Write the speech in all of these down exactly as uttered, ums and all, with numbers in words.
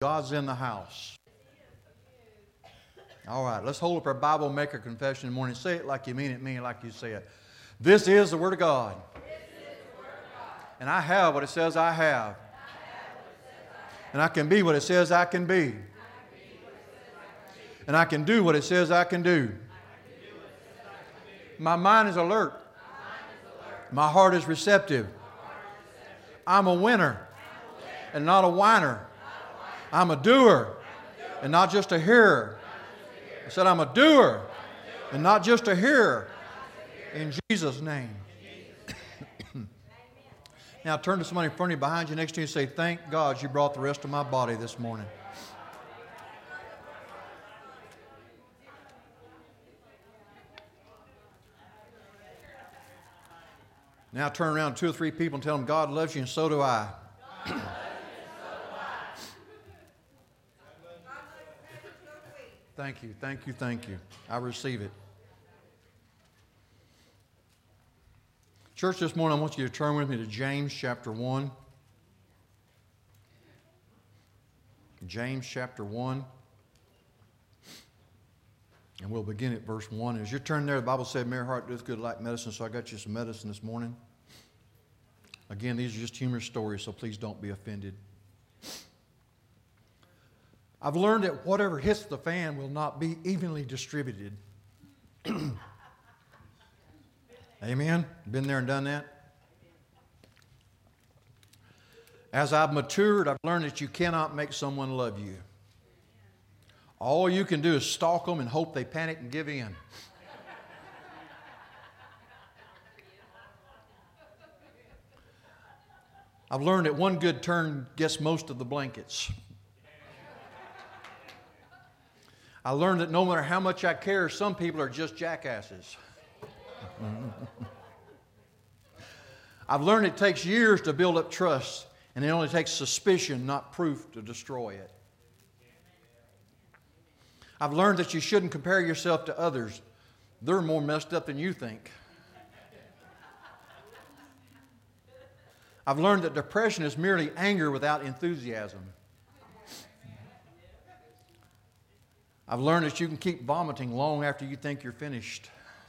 God's in the house. All right, let's hold up our Bible Maker Confession in the morning. Say it like you mean it, mean it like you say it. This is the Word of God. This is the Word of God. And I have what it says I have. And I can be what it says I can be. And I can do what it says I can do. My mind is alert. My heart is receptive. I'm a winner and not a whiner. I'm a doer and not just a hearer. I said I'm a doer and not just a hearer. In Jesus' name. Now turn to somebody in front of you, behind you, next to you, and say, thank God you brought the rest of my body this morning. Now turn around to two or three people and tell them, God loves you and so do I. Thank you, thank you, thank you. I receive it. Church, this morning I want you to turn with me to James chapter one. James chapter one. And we'll begin at verse one. As you're turning there, the Bible said, Merry heart doeth good like medicine, so I got you some medicine this morning. Again, these are just humorous stories, so please don't be offended. I've learned that whatever hits the fan will not be evenly distributed. Amen? Been there and done that? As I've matured, I've learned that you cannot make someone love you. All you can do is stalk them and hope they panic and give in. I've learned that one good turn gets most of the blankets. I learned that no matter how much I care, some people are just jackasses. I've learned it takes years to build up trust, and it only takes suspicion, not proof, to destroy it. I've learned that you shouldn't compare yourself to others. They're more messed up than you think. I've learned that depression is merely anger without enthusiasm. I've learned that you can keep vomiting long after you think you're finished.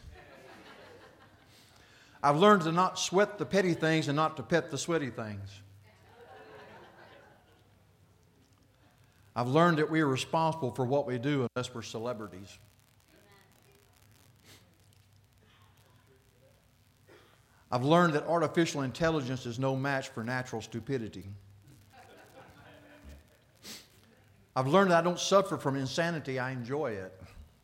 I've learned to not sweat the petty things and not to pet the sweaty things. I've learned that we are responsible for what we do unless we're celebrities. I've learned that artificial intelligence is no match for natural stupidity. I've learned that I don't suffer from insanity, I enjoy it.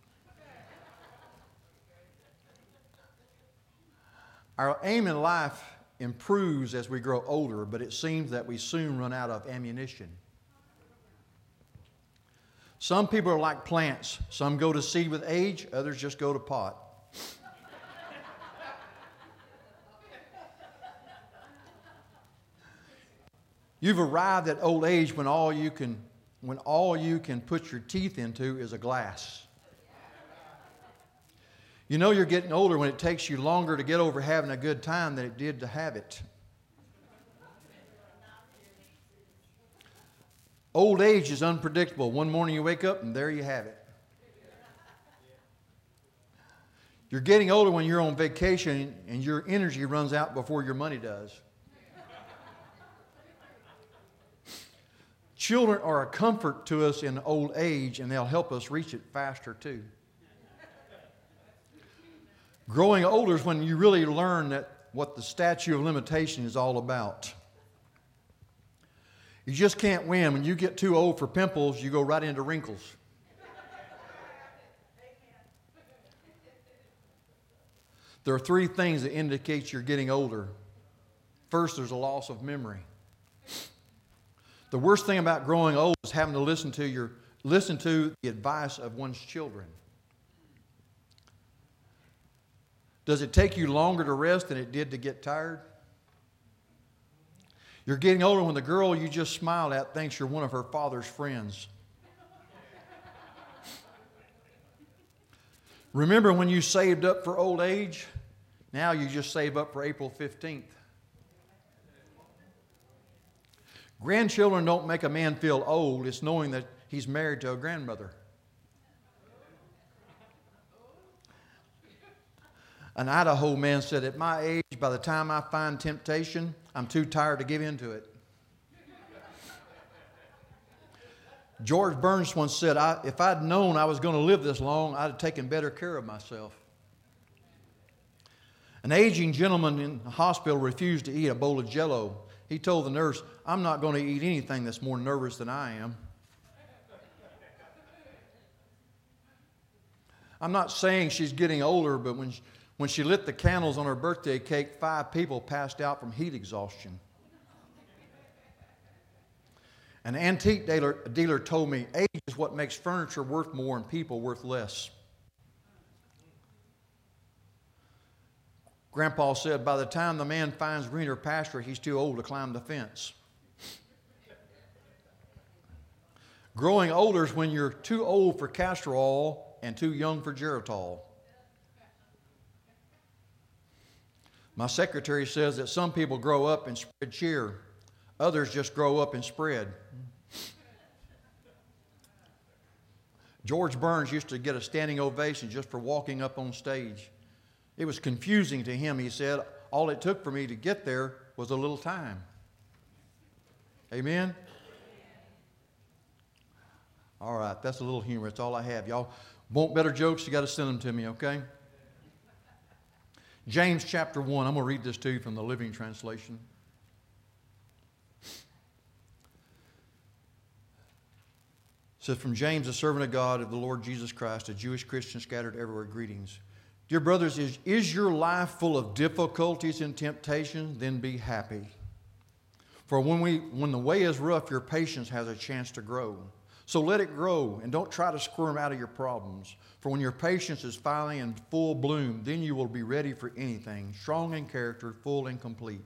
Our aim in life improves as we grow older, but it seems that we soon run out of ammunition. Some people are like plants. Some go to seed with age, others just go to pot. You've arrived at old age when all you can, when all you can put your teeth into is a glass. You know you're getting older when it takes you longer to get over having a good time than it did to have it. Old age is unpredictable. One morning you wake up and there you have it. You're getting older when you're on vacation and your energy runs out before your money does. Children are a comfort to us in old age, and they'll help us reach it faster too. Growing older is when you really learn that what the statute of limitation is all about. You just can't win. When you get too old for pimples, you go right into wrinkles. There are three things that indicate you're getting older. First, there's a loss of memory. The worst thing about growing old is having to listen to your listen to the advice of one's children. Does it take you longer to rest than it did to get tired? You're getting older when the girl you just smiled at thinks you're one of her father's friends. Remember when you saved up for old age? Now you just save up for April fifteenth. Grandchildren don't make a man feel old. It's knowing that he's married to a grandmother. An Idaho man said, at my age, by the time I find temptation, I'm too tired to give in to it. George Burns once said, I, if I'd known I was going to live this long, I'd have taken better care of myself. An aging gentleman in the hospital refused to eat a bowl of Jell-O. He told the nurse, I'm not going to eat anything that's more nervous than I am. I'm not saying she's getting older, but when she, when she lit the candles on her birthday cake, five people passed out from heat exhaustion. An antique dealer, dealer told me, age is what makes furniture worth more and people worth less. Grandpa said, by the time the man finds greener pasture, he's too old to climb the fence. Growing older is when you're too old for castor oil and too young for Geritol. My secretary says that some people grow up and spread cheer. Others just grow up and spread. George Burns used to get a standing ovation just for walking up on stage. It was confusing to him, he said. All it took for me to get there was a little time. Amen? All right, that's a little humor. That's all I have. Y'all want better jokes? You got to send them to me, okay? James chapter one. I'm going to read this to you from the Living Translation. It says, from James, a servant of God, of the Lord Jesus Christ, a Jewish Christian scattered everywhere, greetings. Dear brothers, is, is your life full of difficulties and temptations? Then be happy. For when, we, when the way is rough, your patience has a chance to grow. So let it grow, and don't try to squirm out of your problems. For when your patience is finally in full bloom, then you will be ready for anything, strong in character, full and complete.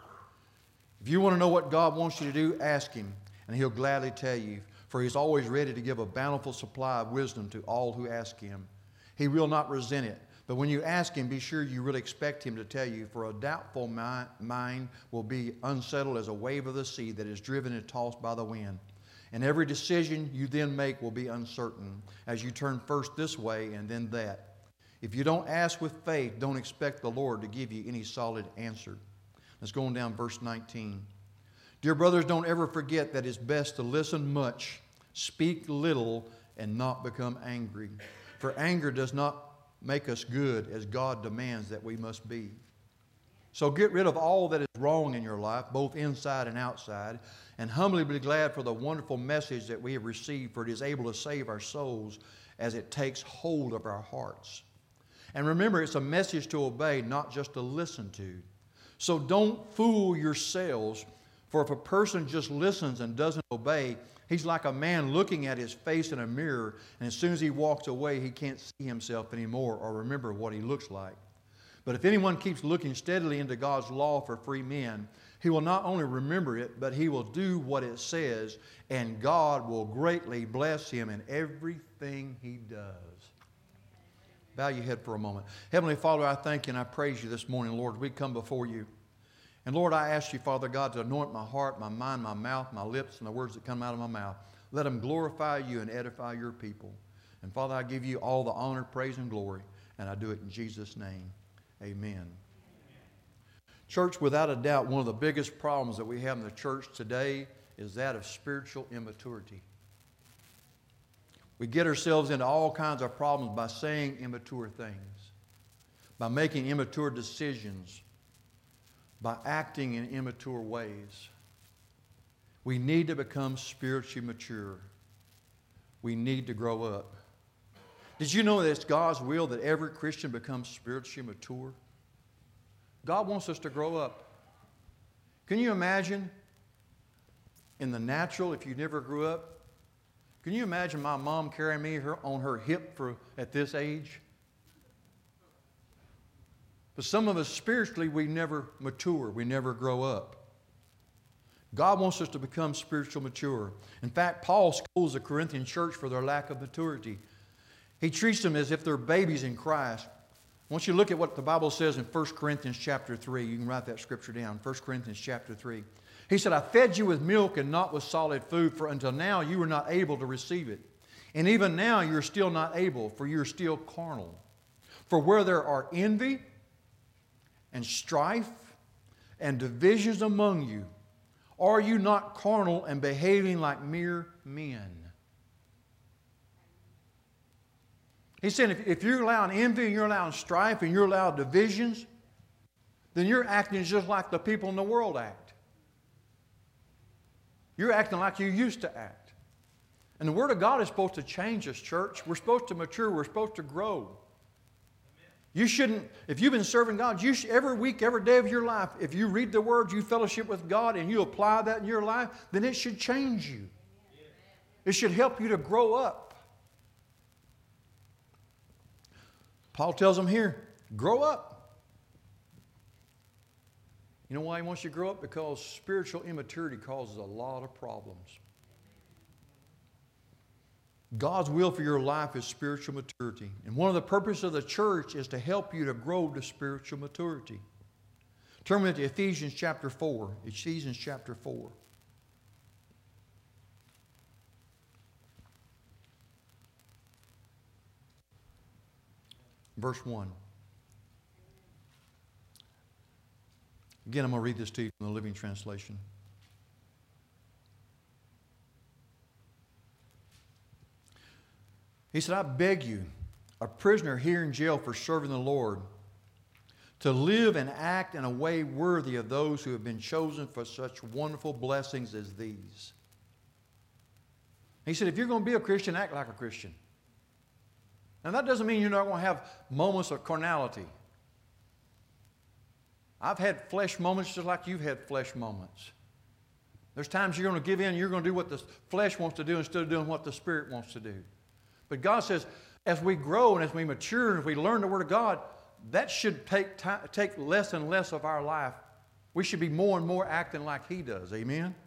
If you want to know what God wants you to do, ask Him, and He'll gladly tell you. For He's always ready to give a bountiful supply of wisdom to all who ask Him. He will not resent it. But when you ask Him, be sure you really expect Him to tell you, for a doubtful mind will be unsettled as a wave of the sea that is driven and tossed by the wind. And every decision you then make will be uncertain as you turn first this way and then that. If you don't ask with faith, don't expect the Lord to give you any solid answer. Let's go on down verse nineteen. Dear brothers, don't ever forget that it's best to listen much, speak little, and not become angry. For anger does not make us good as God demands that we must be. So get rid of all that is wrong in your life, both inside and outside, and humbly be glad for the wonderful message that we have received, for it is able to save our souls as it takes hold of our hearts. And remember, it's a message to obey, not just to listen to. So don't fool yourselves. For if a person just listens and doesn't obey, he's like a man looking at his face in a mirror, and as soon as he walks away, he can't see himself anymore or remember what he looks like. But if anyone keeps looking steadily into God's law for free men, he will not only remember it, but he will do what it says, and God will greatly bless him in everything he does. Bow your head for a moment. Heavenly Father, I thank you and I praise you this morning, Lord. We come before you. And Lord, I ask you, Father God, to anoint my heart, my mind, my mouth, my lips, and the words that come out of my mouth. Let them glorify you and edify your people. And Father, I give you all the honor, praise, and glory, and I do it in Jesus' name. Amen. Amen. Church, without a doubt, one of the biggest problems that we have in the church today is that of spiritual immaturity. We get ourselves into all kinds of problems by saying immature things, by making immature decisions, by acting in immature ways. We need to become spiritually mature. We need to grow up. Did you know that it's God's will that every Christian becomes spiritually mature? God wants us to grow up. Can you imagine in the natural, if you never grew up, can you imagine my mom carrying me her, on her hip for, at this age? But some of us spiritually, we never mature. We never grow up. God wants us to become spiritual mature. In fact, Paul scolds the Corinthian church for their lack of maturity. He treats them as if they're babies in Christ. I want you to look at what the Bible says in First Corinthians chapter three. You can write that scripture down. First Corinthians chapter three. He said, I fed you with milk and not with solid food, for until now you were not able to receive it. And even now you're still not able, for you're still carnal. For where there are envy and strife and divisions among you, are you not carnal and behaving like mere men? He said, if, if you're allowing envy and you're allowing strife and you're allowing divisions, then you're acting just like the people in the world act. You're acting like you used to act. And the Word of God is supposed to change us, church. We're supposed to mature. We're supposed to grow. You shouldn't, if you've been serving God, you should, every week, every day of your life, if you read the Word, you fellowship with God, and you apply that in your life, then it should change you. It should help you to grow up. Paul tells them here, grow up. You know why he wants you to grow up? Because spiritual immaturity causes a lot of problems. God's will for your life is spiritual maturity. And one of the purposes of the church is to help you to grow to spiritual maturity. Turn with me to Ephesians chapter four. Ephesians chapter four. Verse one. Again, I'm going to read this to you from the Living Translation. He said, I beg you, a prisoner here in jail for serving the Lord, to live and act in a way worthy of those who have been chosen for such wonderful blessings as these. He said, if you're going to be a Christian, act like a Christian. Now, that doesn't mean you're not going to have moments of carnality. I've had flesh moments just like you've had flesh moments. There's times you're going to give in, you're going to do what the flesh wants to do instead of doing what the Spirit wants to do. But God says, as we grow and as we mature and as we learn the Word of God, that should take time, take less and less of our life. We should be more and more acting like He does. Amen? Amen.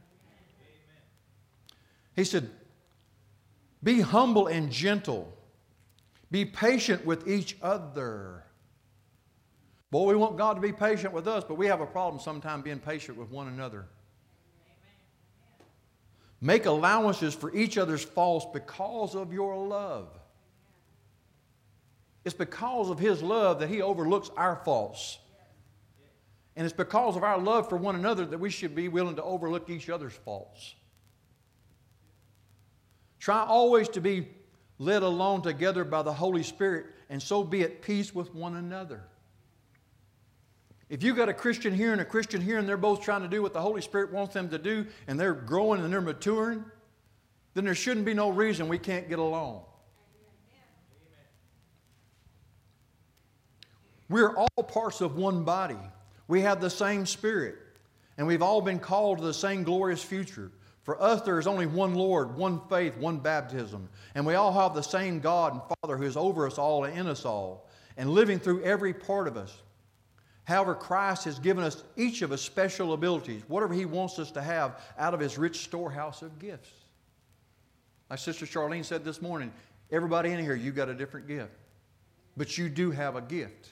He said, be humble and gentle. Be patient with each other. Boy, we want God to be patient with us, but we have a problem sometimes being patient with one another. Make allowances for each other's faults because of your love. It's because of His love that He overlooks our faults. And it's because of our love for one another that we should be willing to overlook each other's faults. Try always to be led along together by the Holy Spirit, and so be at peace with one another. If you've got a Christian here and a Christian here, and they're both trying to do what the Holy Spirit wants them to do, and they're growing and they're maturing, then there shouldn't be no reason we can't get along. We're all parts of one body. We have the same Spirit, and we've all been called to the same glorious future. For us, there is only one Lord, one faith, one baptism. And we all have the same God and Father who is over us all and in us all, and living through every part of us. However, Christ has given us, each of us, special abilities, whatever He wants us to have out of His rich storehouse of gifts. My sister Charlene said this morning, everybody in here, you've got a different gift. But you do have a gift.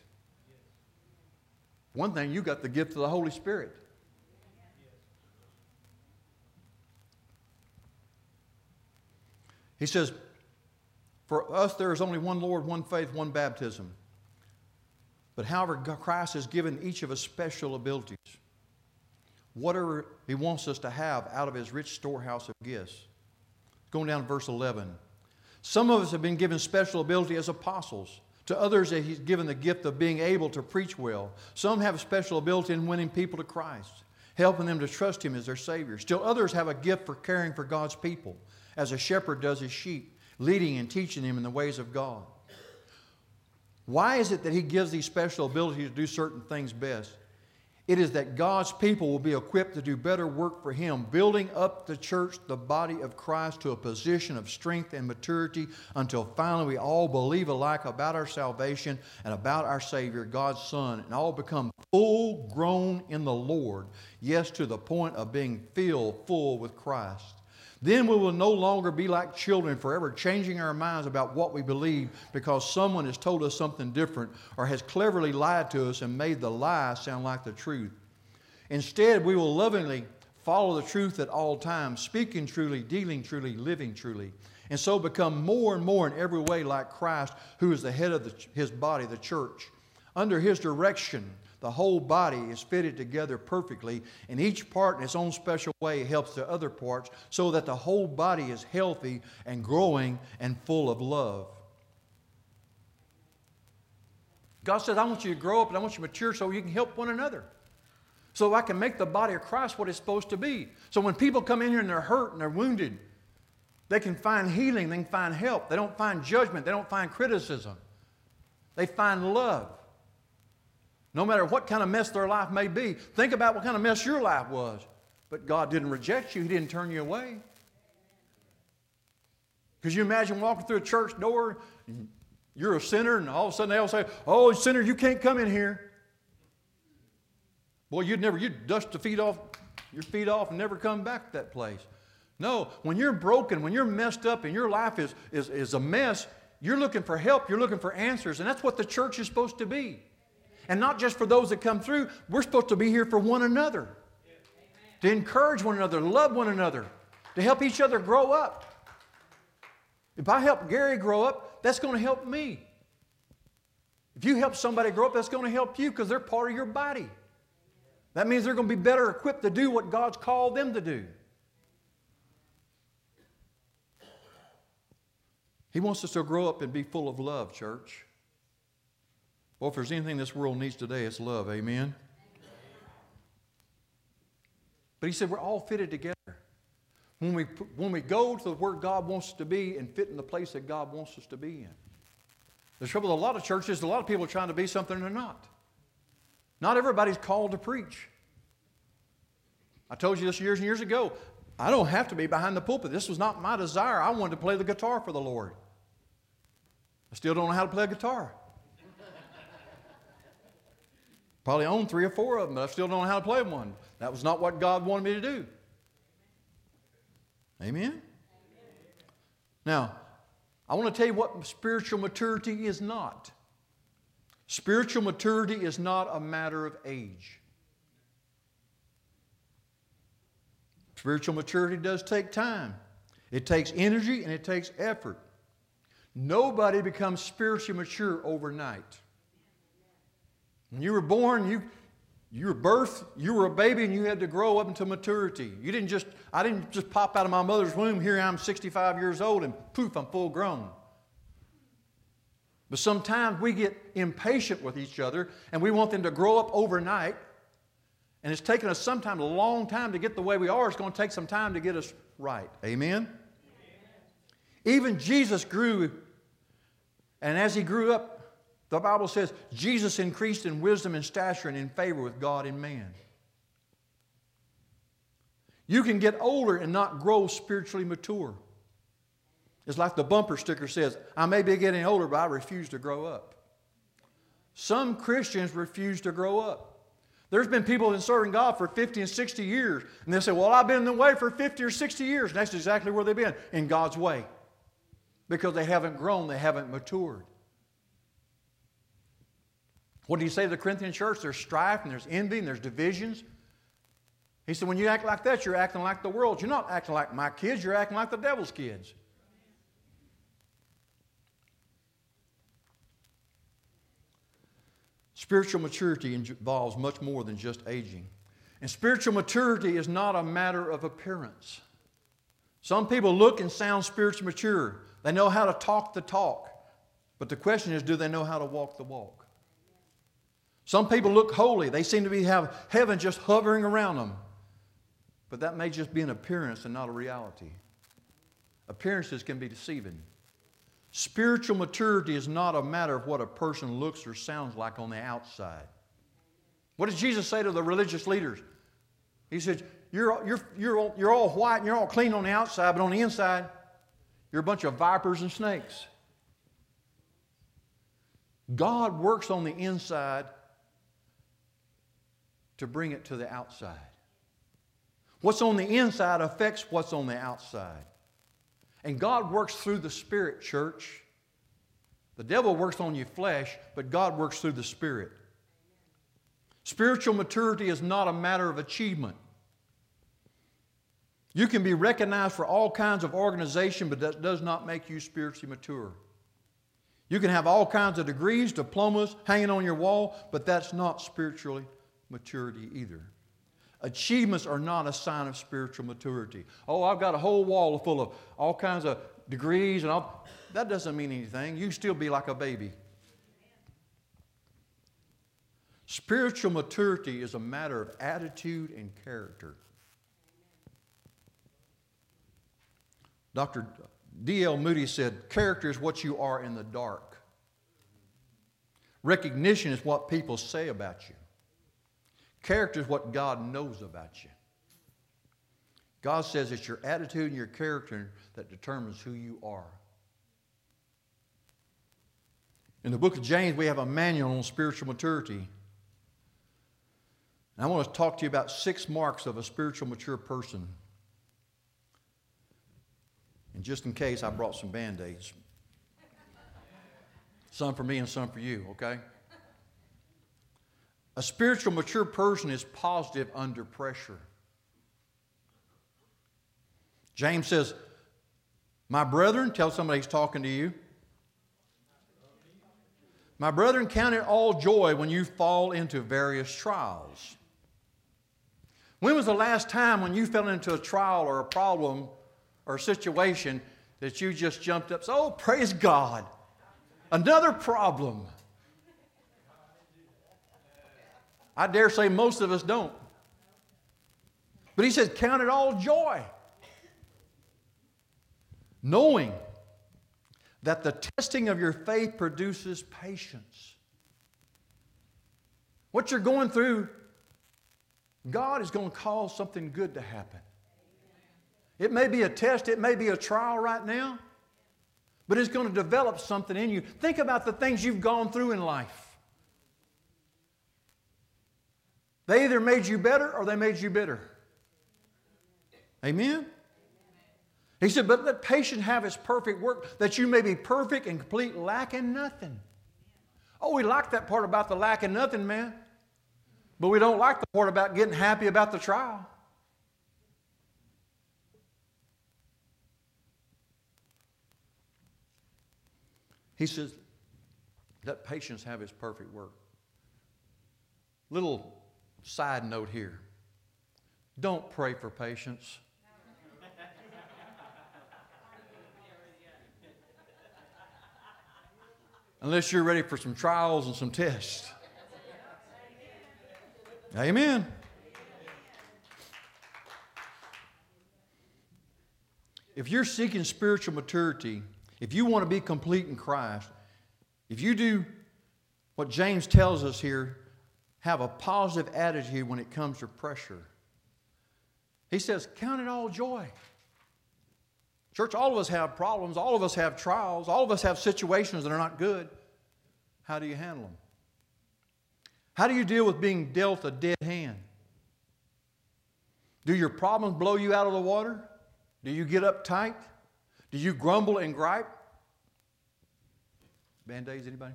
One thing, you got the gift of the Holy Spirit. He says, for us there is only one Lord, one faith, one baptism. But however, Christ has given each of us special abilities. Whatever He wants us to have out of His rich storehouse of gifts. Going down to verse eleven. Some of us have been given special ability as apostles. To others, He's given the gift of being able to preach well. Some have a special ability in winning people to Christ, helping them to trust Him as their Savior. Still others have a gift for caring for God's people, as a shepherd does his sheep, leading and teaching them in the ways of God. Why is it that He gives these special abilities to do certain things best? It is that God's people will be equipped to do better work for Him, building up the church, the body of Christ, to a position of strength and maturity until finally we all believe alike about our salvation and about our Savior, God's Son, and all become full grown in the Lord, yes, to the point of being filled full with Christ. Then we will no longer be like children, forever changing our minds about what we believe because someone has told us something different or has cleverly lied to us and made the lie sound like the truth. Instead, we will lovingly follow the truth at all times, speaking truly, dealing truly, living truly, and so become more and more in every way like Christ, who is the head of the, His body, the church. Under His direction, the whole body is fitted together perfectly, and each part in its own special way helps the other parts so that the whole body is healthy and growing and full of love. God says, I want you to grow up and I want you to mature so you can help one another. So I can make the body of Christ what it's supposed to be. So when people come in here and they're hurt and they're wounded, they can find healing, they can find help. They don't find judgment, they don't find criticism. They find love. No matter what kind of mess their life may be. Think about what kind of mess your life was. But God didn't reject you. He didn't turn you away. Because you imagine walking through a church door, and you're a sinner, and all of a sudden they'll say, oh, sinner, you can't come in here. Boy, you'd never, you'd dust the feet off, your feet off and never come back to that place. No, when you're broken, when you're messed up and your life is, is, is a mess, you're looking for help, you're looking for answers, and that's what the church is supposed to be. And not just for those that come through, we're supposed to be here for one another. To encourage one another, love one another, to help each other grow up. If I help Gary grow up, that's going to help me. If you help somebody grow up, that's going to help you because they're part of your body. That means they're going to be better equipped to do what God's called them to do. He wants us to grow up and be full of love, church. Well, if there's anything this world needs today, it's love. Amen? But he said we're all fitted together. When we, when we go to where God wants us to be and fit in the place that God wants us to be in. The trouble with a lot of churches, a lot of people are trying to be something they're not. Not everybody's called to preach. I told you this years and years ago. I don't have to be behind the pulpit. This was not my desire. I wanted to play the guitar for the Lord. I still don't know how to play a guitar. Probably own three or four of them, but I still don't know how to play one. That was not what God wanted me to do. Amen? Amen. Now, I want to tell you what spiritual maturity is not. Spiritual maturity is not a matter of age. Spiritual maturity does take time. It takes energy and it takes effort. Nobody becomes spiritually mature overnight. When you were born, you, you were birthed, you were a baby, and you had to grow up into maturity. You didn't just, I didn't just pop out of my mother's womb, here I'm sixty-five years old, and poof, I'm full grown. But sometimes we get impatient with each other, and we want them to grow up overnight, and it's taken us sometimes a long time to get the way we are. It's going to take some time to get us right. Amen? Amen. Even Jesus grew, and as he grew up, the Bible says Jesus increased in wisdom and stature and in favor with God and man. You can get older and not grow spiritually mature. It's like the bumper sticker says, I may be getting older, but I refuse to grow up. Some Christians refuse to grow up. There's been people who've been serving God for fifty and sixty years, and they say, well, I've been in the way for fifty or sixty years. And that's exactly where they've been, in God's way. Because they haven't grown, they haven't matured. What did he say to the Corinthian church? There's strife and there's envy and there's divisions. He said, when you act like that, you're acting like the world. You're not acting like my kids, you're acting like the devil's kids. Spiritual maturity involves much more than just aging. And spiritual maturity is not a matter of appearance. Some people look and sound spiritually mature. They know how to talk the talk. But the question is, do they know how to walk the walk? Some people look holy. They seem to be have heaven just hovering around them. But that may just be an appearance and not a reality. Appearances can be deceiving. Spiritual maturity is not a matter of what a person looks or sounds like on the outside. What did Jesus say to the religious leaders? He said, you're, you're, you're, all, you're all white and you're all clean on the outside, but on the inside, you're a bunch of vipers and snakes. God works on the inside to bring it to the outside. What's on the inside affects what's on the outside. And God works through the Spirit, church. The devil works on your flesh, but God works through the Spirit. Spiritual maturity is not a matter of achievement. You can be recognized for all kinds of organization, but that does not make you spiritually mature. You can have all kinds of degrees, diplomas hanging on your wall, but that's not spiritually maturity either. Achievements are not a sign of spiritual maturity. Oh, I've got a whole wall full of all kinds of degrees and all. That doesn't mean anything. You still be like a baby. Spiritual maturity is a matter of attitude and character. Doctor D L Moody said, character is what you are in the dark. Recognition is what people say about you. Character is what God knows about you. God says it's your attitude and your character that determines who you are. In the book of James, we have a manual on spiritual maturity. And I want to talk to you about six marks of a spiritual mature person. And just in case, I brought some Band-Aids. Some for me and some for you, okay? A spiritual mature person is positive under pressure. James says, my brethren, tell somebody he's talking to you. My brethren, count it all joy when you fall into various trials. When was the last time when you fell into a trial or a problem or a situation that you just jumped up and said, oh, praise God, another problem? I dare say most of us don't. But he says, count it all joy, knowing that the testing of your faith produces patience. What you're going through, God is going to cause something good to happen. It may be a test, it may be a trial right now, but it's going to develop something in you. Think about the things you've gone through in life. They either made you better or they made you bitter. Amen? He said, but let patience have its perfect work, that you may be perfect and complete, lacking nothing. Oh, we like that part about the lacking nothing, man. But we don't like the part about getting happy about the trial. He says, let patience have its perfect work. Little side note here. Don't pray for patience. Unless you're ready for some trials and some tests. Amen. If you're seeking spiritual maturity, if you want to be complete in Christ, if you do what James tells us here, have a positive attitude when it comes to pressure. He says, count it all joy. Church, all of us have problems. All of us have trials. All of us have situations that are not good. How do you handle them? How do you deal with being dealt a dead hand? Do your problems blow you out of the water? Do you get uptight? Do you grumble and gripe? Band-Aids, anybody?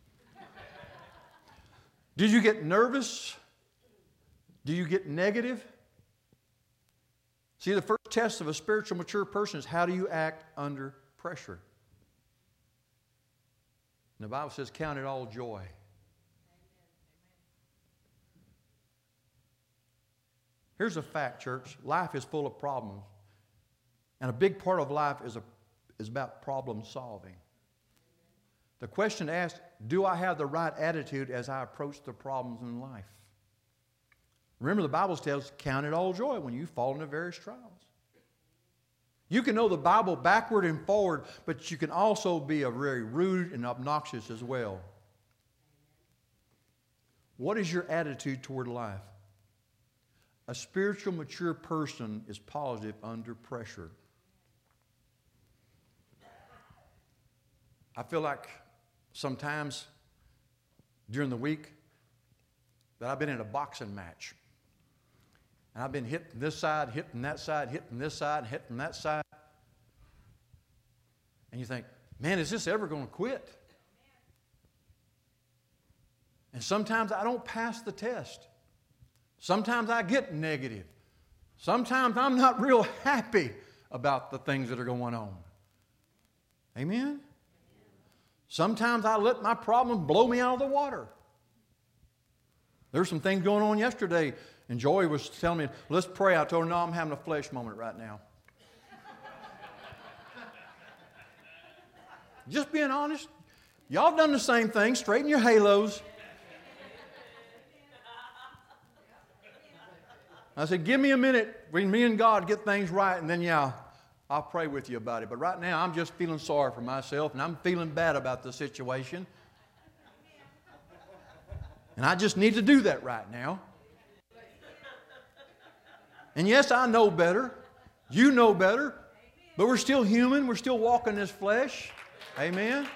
Do you get nervous? Do you get negative? See, the first test of a spiritual mature person is how do you act under pressure? And the Bible says, count it all joy. Here's a fact, church. Life is full of problems. And a big part of life is, a, is about problem solving. The question asked, do I have the right attitude as I approach the problems in life? Remember, the Bible tells, count it all joy when you fall into various trials. You can know the Bible backward and forward, but you can also be a very rude and obnoxious as well. What is your attitude toward life? A spiritual, mature person is positive under pressure. I feel like sometimes during the week that I've been in a boxing match. And I've been hitting this side, hitting that side, hitting this side, hitting that side. And you think, man, is this ever going to quit? And sometimes I don't pass the test. Sometimes I get negative. Sometimes I'm not real happy about the things that are going on. Amen? Sometimes I let my problems blow me out of the water. There's some things going on yesterday, and Joy was telling me, let's pray. I told her, no, I'm having a flesh moment right now. Just being honest. Y'all done the same thing. Straighten your halos. I said, give me a minute when me and God get things right, and then, yeah, I'll pray with you about it. But right now, I'm just feeling sorry for myself, and I'm feeling bad about the situation. And I just need to do that right now. And yes, I know better. You know better. But we're still human. We're still walking this flesh. Amen.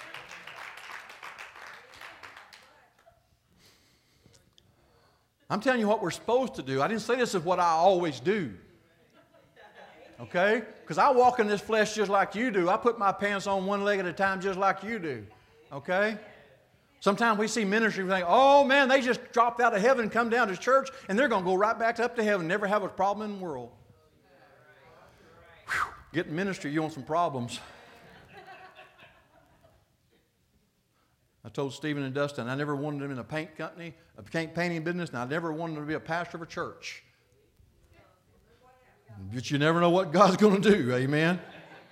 I'm telling you what we're supposed to do. I didn't say this is what I always do. Okay? Because I walk in this flesh just like you do. I put my pants on one leg at a time just like you do. Okay? Sometimes we see ministry and we think, oh man, they just dropped out of heaven and come down to church and they're going to go right back up to heaven, never have a problem in the world. Whew. Get in ministry, you want some problems. I told Stephen and Dustin I never wanted them in a paint company, a paint painting business, and I never wanted them to be a pastor of a church. But you never know what God's going to do, amen?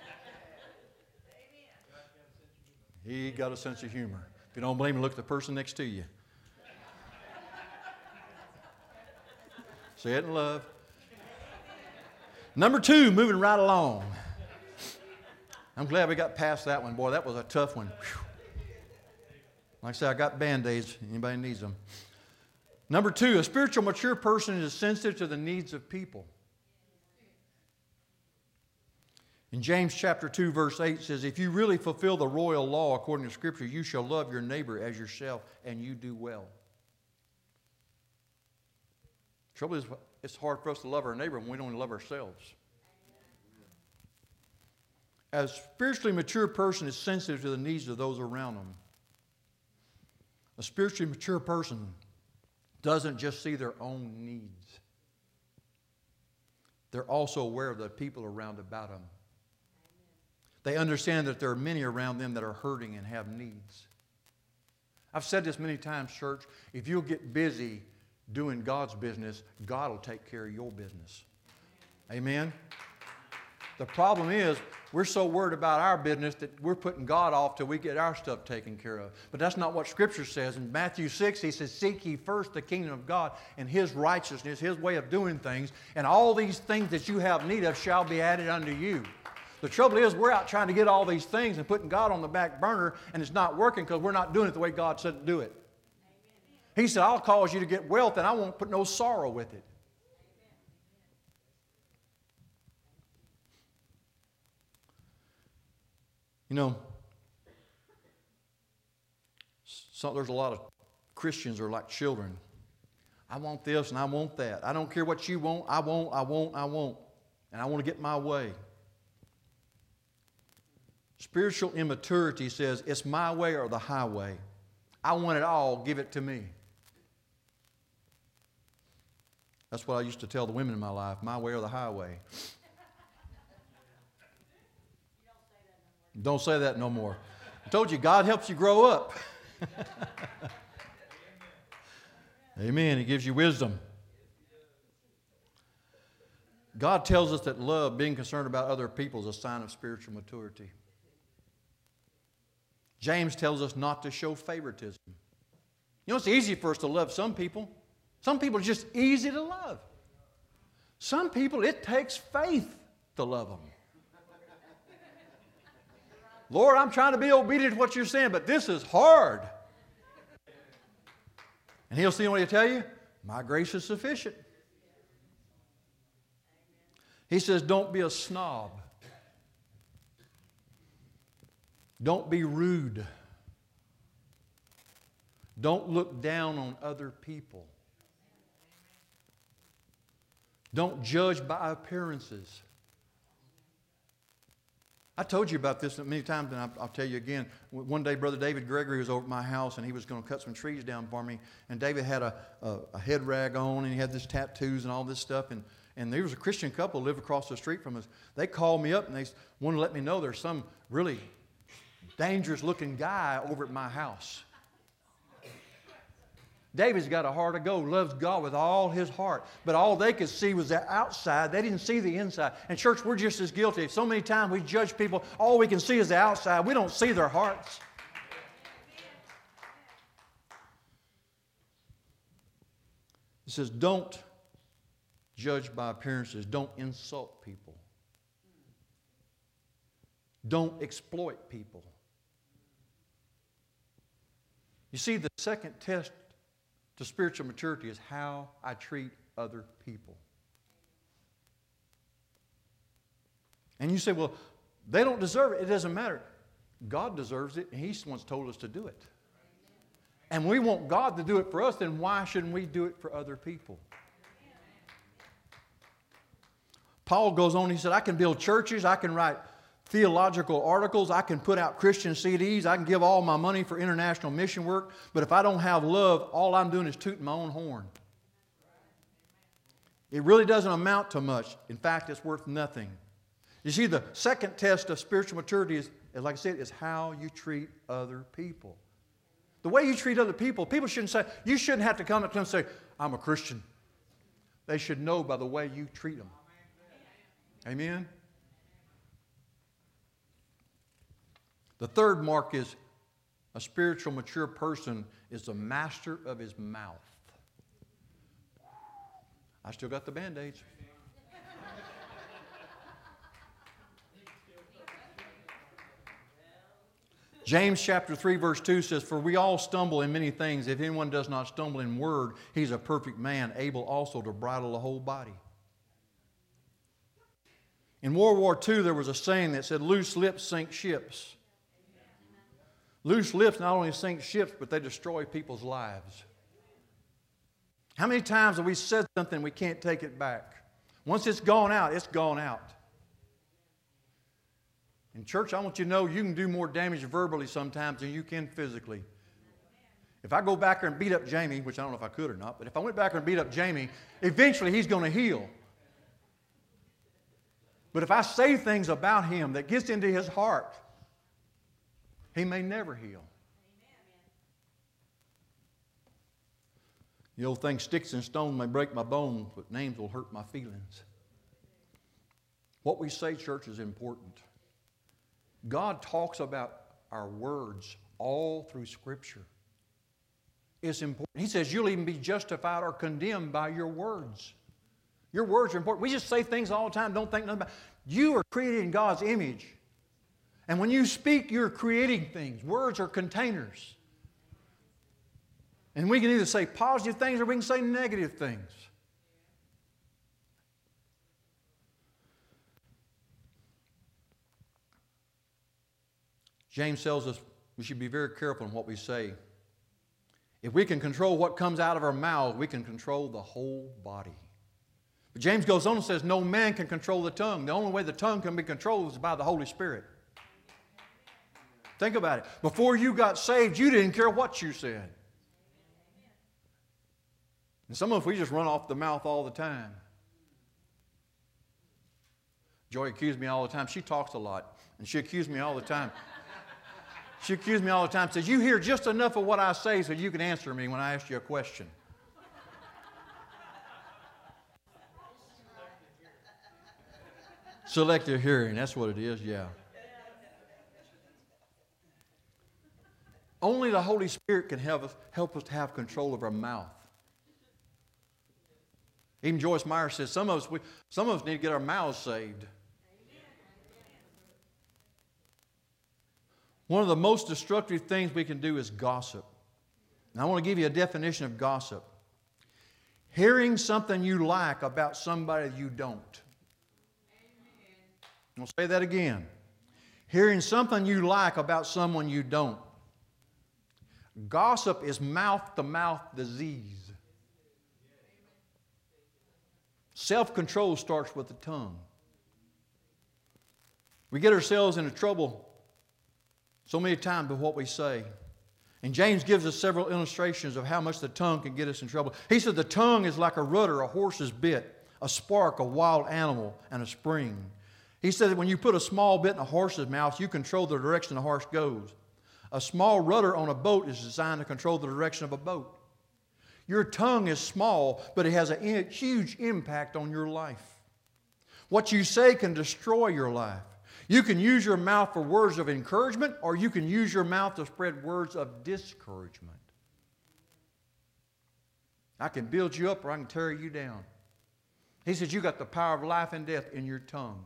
He got a sense of humor. If you don't believe me, look at the person next to you. Say it in love. Number two, moving right along. I'm glad we got past that one. Boy, that was a tough one. Whew. Like I said, I got Band-Aids. Anybody needs them. Number two, a spiritual mature person is sensitive to the needs of people. In James chapter two, verse eight says, if you really fulfill the royal law according to Scripture, you shall love your neighbor as yourself, and you do well. The trouble is, it's hard for us to love our neighbor when we don't love ourselves. As a spiritually mature person is sensitive to the needs of those around them. A spiritually mature person doesn't just see their own needs. They're also aware of the people around about them. They understand that there are many around them that are hurting and have needs. I've said this many times, church. If you'll get busy doing God's business, God will take care of your business. Amen? The problem is, we're so worried about our business that we're putting God off till we get our stuff taken care of. But that's not what Scripture says. In Matthew six, he says, seek ye first the kingdom of God and His righteousness, His way of doing things, and all these things that you have need of shall be added unto you. The trouble is, we're out trying to get all these things and putting God on the back burner, and it's not working because we're not doing it the way God said to do it. He said, I'll cause you to get wealth, and I won't put no sorrow with it. You know, so there's a lot of Christians are like children. I want this and I want that. I don't care what you want. I want, I want, I want. And I want to get my way. Spiritual immaturity says, it's my way or the highway. I want it all. Give it to me. That's what I used to tell the women in my life, my way or the highway. Don't say that no more. I told you, God helps you grow up. Amen. He gives you wisdom. God tells us that love, being concerned about other people, is a sign of spiritual maturity. James tells us not to show favoritism. You know, it's easy for us to love some people. Some people are just easy to love. Some people, it takes faith to love them. Lord, I'm trying to be obedient to what you're saying, but this is hard. And He'll see what He'll tell you. My grace is sufficient. He says, don't be a snob. Don't be rude. Don't look down on other people. Don't judge by appearances. I told you about this many times, and I'll tell you again. One day, Brother David Gregory was over at my house, and he was going to cut some trees down for me. And David had a, a, a head rag on, and he had this tattoos and all this stuff. And, And there was a Christian couple who lived across the street from us. They called me up and they wanted to let me know there's some really dangerous looking guy over at my house. David's got a heart of gold, loves God with all his heart. But all they could see was the outside. They didn't see the inside. And church, we're just as guilty. So many times we judge people. All we can see is the outside. We don't see their hearts. It says, don't judge by appearances. Don't insult people. Don't exploit people. You see, the second test to spiritual maturity is how I treat other people. And you say, well, they don't deserve it. It doesn't matter. God deserves it, and He's once told us to do it. And we want God to do it for us, then why shouldn't we do it for other people? Paul goes on, he said, I can build churches, I can write theological articles, I can put out Christian C Ds, I can give all my money for international mission work, but if I don't have love, all I'm doing is tooting my own horn. It really doesn't amount to much. In fact, it's worth nothing. You see, the second test of spiritual maturity is, like I said, is how you treat other people. The way you treat other people, people shouldn't say, you shouldn't have to come up to them and say, I'm a Christian. They should know by the way you treat them. Amen? The third mark is a spiritual mature person is the master of his mouth. I still got the Band-Aids. James chapter three verse two says, for we all stumble in many things. If anyone does not stumble in word, he's a perfect man, able also to bridle the whole body. In World War Two, there was a saying that said, loose lips sink ships. Loose lips not only sink ships, but they destroy people's lives. How many times have we said something we can't take it back? Once it's gone out, it's gone out. In church, I want you to know you can do more damage verbally sometimes than you can physically. If I go back there and beat up Jamie, which I don't know if I could or not, but if I went back there and beat up Jamie, eventually he's going to heal. But if I say things about him that gets into his heart, he may never heal. The old thing, sticks and stones may break my bones, but names will hurt my feelings. What we say, church, is important. God talks about our words all through Scripture. It's important. He says you'll even be justified or condemned by your words. Your words are important. We just say things all the time, don't think nothing about it. You are created in God's image. And when you speak, you're creating things. Words are containers. And we can either say positive things or we can say negative things. James tells us we should be very careful in what we say. If we can control what comes out of our mouths, we can control the whole body. But James goes on and says, no man can control the tongue. The only way the tongue can be controlled is by the Holy Spirit. Think about it. Before you got saved, you didn't care what you said. And some of us, we just run off the mouth all the time. Joy accused me all the time. She talks a lot. And she accused me all the time. She accused me all the time. Says, you hear just enough of what I say so you can answer me when I ask you a question. Selective hearing, that's what it is, yeah. Only the Holy Spirit can help us, help us to have control of our mouth. Even Joyce Meyer says some of us, we, some of us need to get our mouths saved. One of the most destructive things we can do is gossip. And I want to give you a definition of gossip. Hearing something you like about somebody you don't. I'll say that again. Hearing something you like about someone you don't. Gossip is mouth-to-mouth disease. Self-control starts with the tongue. We get ourselves into trouble so many times with what we say. And James gives us several illustrations of how much the tongue can get us in trouble. He said the tongue is like a rudder, a horse's bit, a spark, a wild animal, and a spring. He said that when you put a small bit in a horse's mouth, you control the direction the horse goes. A small rudder on a boat is designed to control the direction of a boat. Your tongue is small, but it has a huge impact on your life. What you say can destroy your life. You can use your mouth for words of encouragement, or you can use your mouth to spread words of discouragement. I can build you up or I can tear you down. He says you got the power of life and death in your tongue.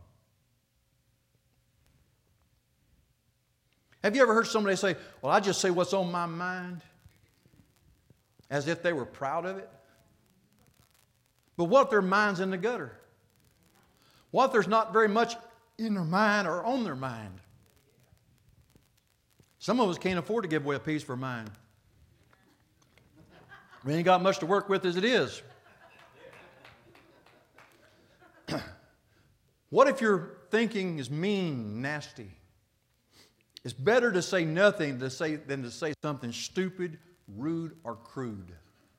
Have you ever heard somebody say, well, I just say what's on my mind? As if they were proud of it. But what if their mind's in the gutter? What if there's not very much in their mind or on their mind? Some of us can't afford to give away a piece for mind. We ain't got much to work with as it is. What if your thinking is mean, nasty? It's better to say nothing to say, than to say something stupid, rude, or crude.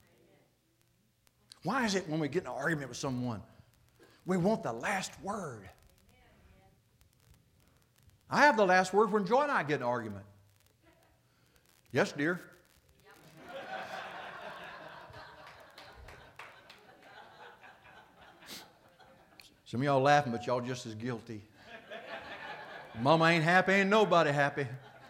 Why is it when we get in an argument with someone, we want the last word? I have the last word when Joy and I get in an argument. Yes, dear. Some of y'all laughing, but y'all just as guilty. Mama ain't happy, ain't nobody happy.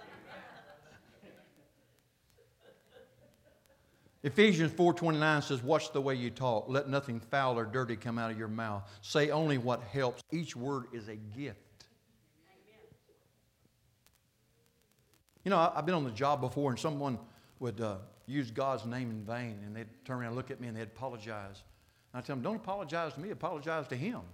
Ephesians four twenty-nine says, watch the way you talk. Let nothing foul or dirty come out of your mouth. Say only what helps. Each word is a gift. You know, I've been on the job before and someone would uh, use God's name in vain and they'd turn around and look at me and they'd apologize. And I tell them, don't apologize to me, apologize to Him.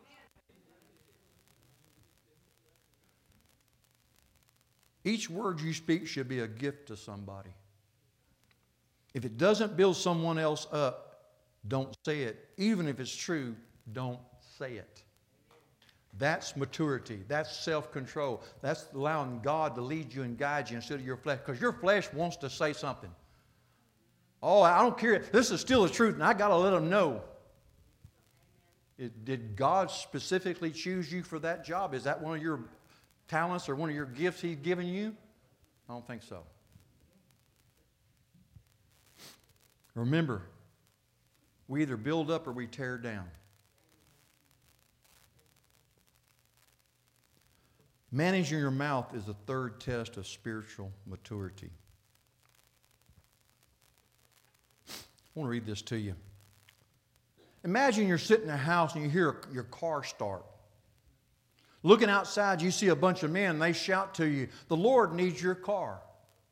Each word you speak should be a gift to somebody. If it doesn't build someone else up, don't say it. Even if it's true, don't say it. That's maturity. That's self-control. That's allowing God to lead you and guide you instead of your flesh. Because your flesh wants to say something. Oh, I don't care. This is still the truth, and I got to let them know. It, did God specifically choose you for that job? Is that one of your talents or one of your gifts He's given you? I don't think so. Remember, we either build up or we tear down. Managing your mouth is the third test of spiritual maturity. I want to read this to you. Imagine you're sitting in a house and you hear your car start. Looking outside, you see a bunch of men, and they shout to you, the Lord needs your car.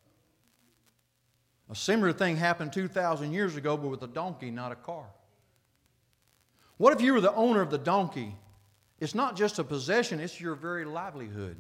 A similar thing happened two thousand years ago, but with a donkey, not a car. What if you were the owner of the donkey? It's not just a possession, it's your very livelihood.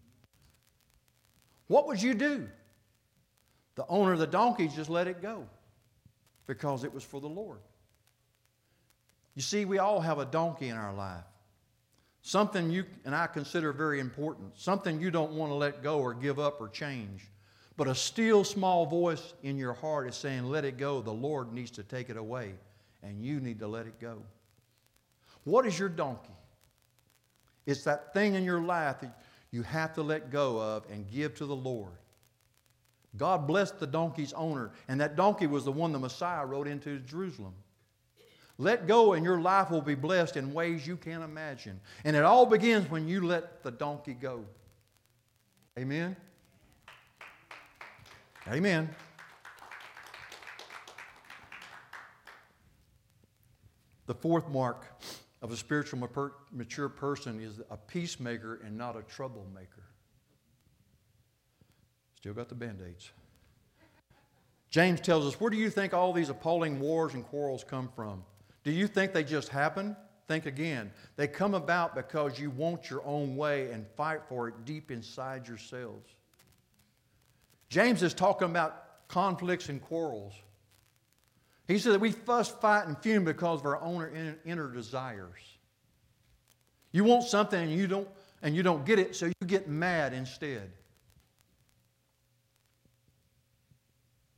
What would you do? The owner of the donkey just let it go because it was for the Lord. You see, we all have a donkey in our life. Something you and I consider very important. Something you don't want to let go or give up or change. But a still small voice in your heart is saying, let it go. The Lord needs to take it away. And you need to let it go. What is your donkey? It's that thing in your life that you have to let go of and give to the Lord. God blessed the donkey's owner. And that donkey was the one the Messiah rode into Jerusalem. Let go and your life will be blessed in ways you can't imagine. And it all begins when you let the donkey go. Amen? Amen. The fourth mark of a spiritual mature person is a peacemaker and not a troublemaker. Still got the Band-Aids. James tells us, where do you think all these appalling wars and quarrels come from? Do you think they just happen? Think again. They come about because you want your own way and fight for it deep inside yourselves. James is talking about conflicts and quarrels. He said that we fuss, fight, and fume because of our own inner desires. You want something and you don't, and you don't get it, so you get mad instead.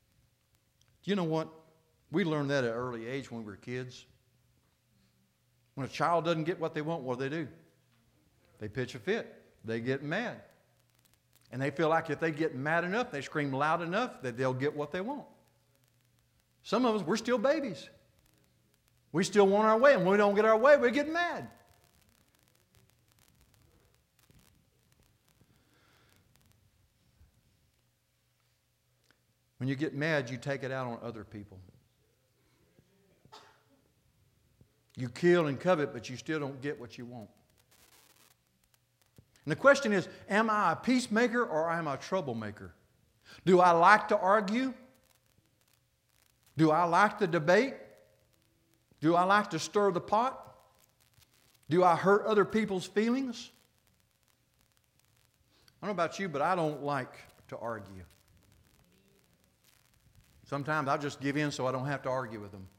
Do you know what? We learned that at an early age when we were kids. When a child doesn't get what they want, what do they do? They pitch a fit. They get mad. And they feel like if they get mad enough, they scream loud enough, that they'll get what they want. Some of us, we're still babies. We still want our way, and when we don't get our way, we get mad. When you get mad, you take it out on other people. You kill and covet, but you still don't get what you want. And the question is, am I a peacemaker or am I a troublemaker? Do I like to argue? Do I like to debate? Do I like to stir the pot? Do I hurt other people's feelings? I don't know about you, but I don't like to argue. Sometimes I just give in so I don't have to argue with them.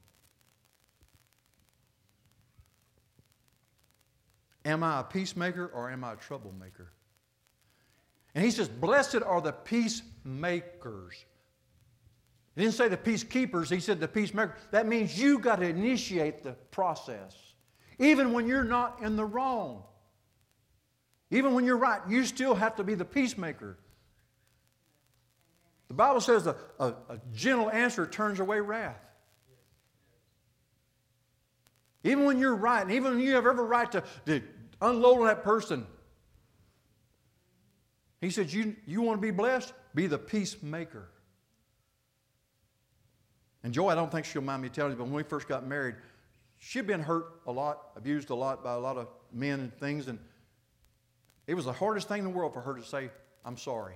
Am I a peacemaker or am I a troublemaker? And he says, blessed are the peacemakers. He didn't say the peacekeepers, he said the peacemakers. That means you got to initiate the process. Even when you're not in the wrong. Even when you're right, you still have to be the peacemaker. The Bible says a, a, a gentle answer turns away wrath. Even when you're right, and even when you have every right to, to unload on that person. He said, you, you want to be blessed? Be the peacemaker. And Joy, I don't think she'll mind me telling you, but when we first got married, she'd been hurt a lot, abused a lot by a lot of men and things, and it was the hardest thing in the world for her to say, I'm sorry.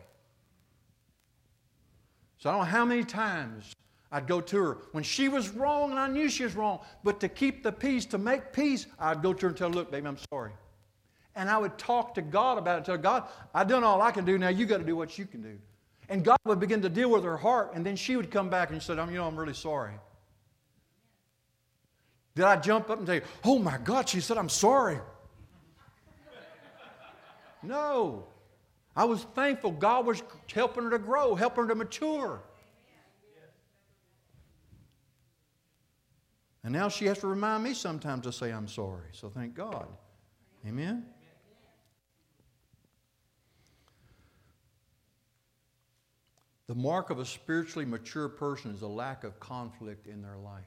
So I don't know how many times I'd go to her when she was wrong and I knew she was wrong, but to keep the peace, to make peace, I'd go to her and tell her, look, baby, I'm sorry. And I would talk to God about it, tell God, I've done all I can do, now you got to do what you can do. And God would begin to deal with her heart, and then she would come back and say, you know, I'm really sorry. Did I jump up and say, oh my God, she said, I'm sorry. No. I was thankful God was helping her to grow, helping her to mature. And now she has to remind me sometimes to say I'm sorry. So thank God. Amen? The mark of a spiritually mature person is a lack of conflict in their life.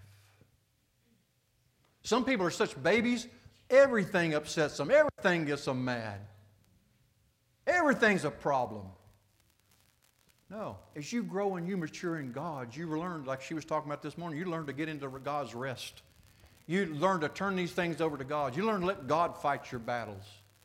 Some people are such babies, everything upsets them. Everything gets them mad. Everything's a problem. No. As you grow and you mature in God, you learn, like she was talking about this morning, you learn to get into God's rest. You learn to turn these things over to God. You learn to let God fight your battles.